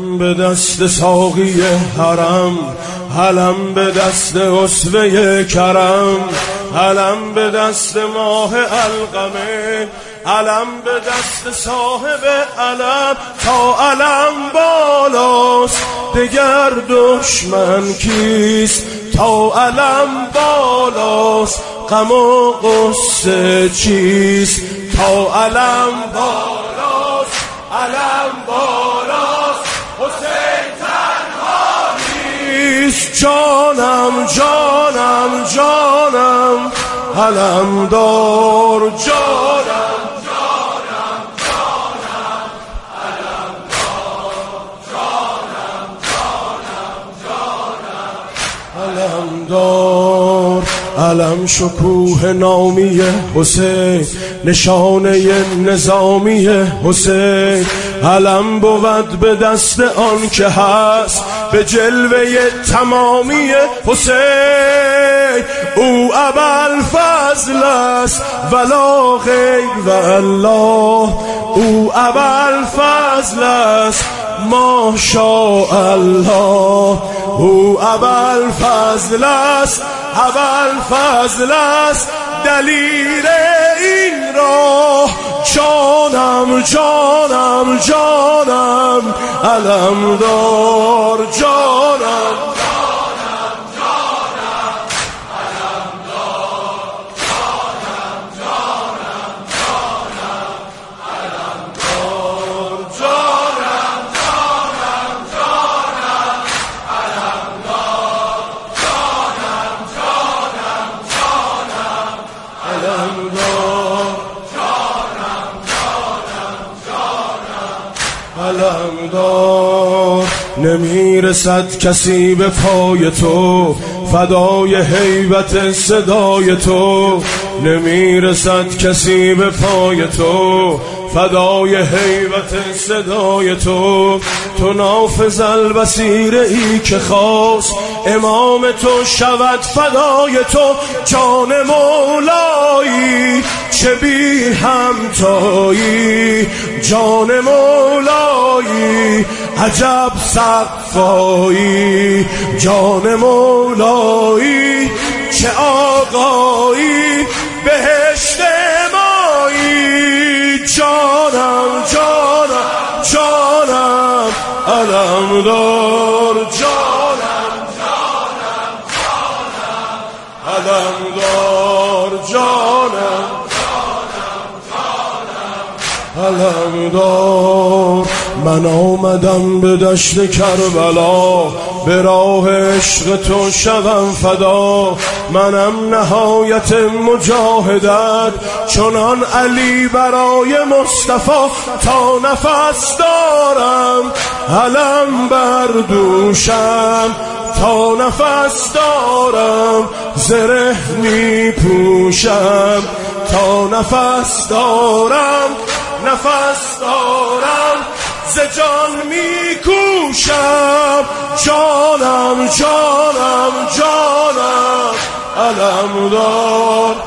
علم به دست ساقی حرم، علم به دست اسوه کرم، علم به دست ماه القمه، علم به دست صاحب علم. تا علم بالاست دگر دشمن کیست؟ تا علم بالاست غم و غصه چیست؟ تا علم بالاست، علم بالاست، حسین تنها نیست. جانم جانم جانم علم دار، جانم جانم جانم علم دار، جانم جانم جانم علم دار. علم شکوه نامی حسین، نشانه نظامی حسین. علم بود به دست آن که هست به جلوه تمامی حسین. او ابوالفضل است ولا غیر والله، او ابوالفضل است ماشاءالله. او ابوالفضل است، ابوالفضل است دلیل این راه. جانم جانم جانم علم دار، جانم جانم جانم علم دار، جانم جانم جانم علم دار، جانم جانم جانم علم دار، جانم جانم جانم علم دار، علم دار. نمیرسد کسی به پای تو، فدای هیبت صدای تو. نمیرسد کسی به پای تو، فدای هیبت صدای تو. تو نافذ البصیر ای که خواست امام تو شود فدای تو. جان مولایی چه بی همتایی، جان مولایی عجب صفایی. جان مولایی چه آقایی بهشت مایی. جانم جانم جانم علم دار، جانم جانم جانم علم دار، جانم علم دار. من آمدم به دشت کربلا، به راه عشق تو شدم فدا. منم نهایت مجاهدت چنان علی برای مصطفی. تا نفس دارم علم بر دوشم، تا نفس دارم زره می پوشم. تا نفس دارم، نفس دارم ز جان می کوشم. جانم جانم جانم علم دار،